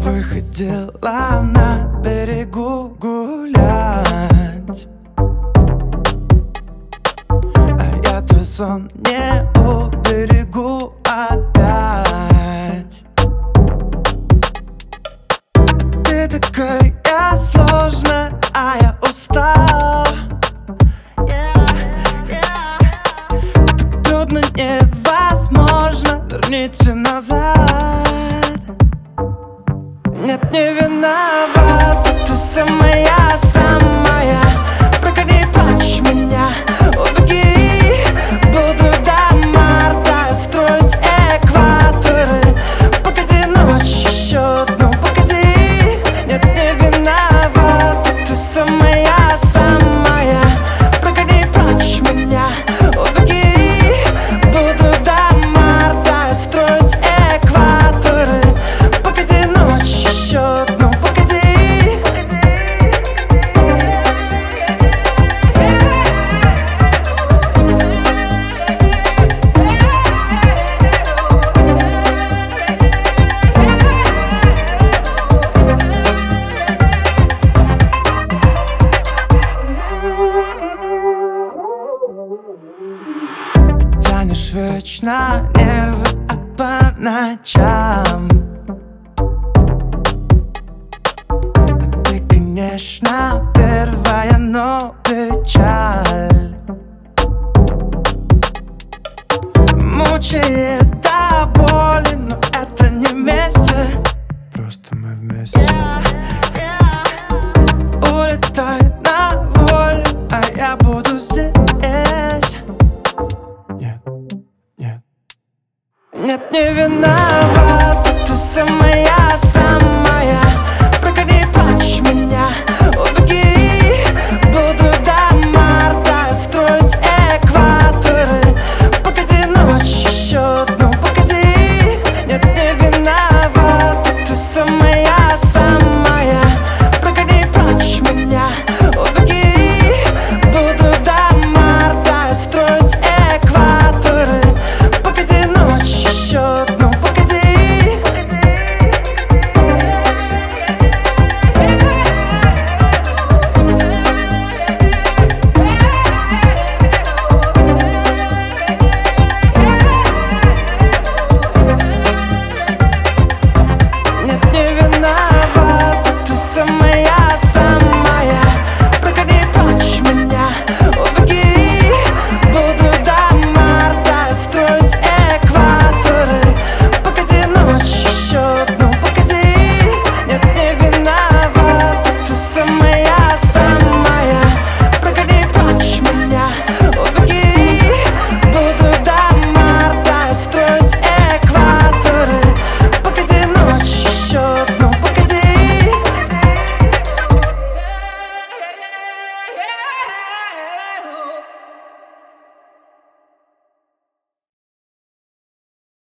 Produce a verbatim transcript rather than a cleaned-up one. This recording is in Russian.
выходила на берегу гулять, а я твой сон не уберегу опять. Ты такая сложная, а я устал. Так трудно, невозможно, верните назад. Нет, не виновата, ты самая, самая. Прогони прочь меня, убеги. Буду до марта строить экваторы. Погоди, ночь еще одну, погоди. Нет, не виновата, ты самая, самая. Прогони прочь меня, убеги. Буду до марта строить экваторы. Погоди, ночь еще одну, погоди. Тянешь вечно нервы, а по ночам ты, конечно, первая, но печаль мучает до боли, но это не вместе. Просто мы вместе.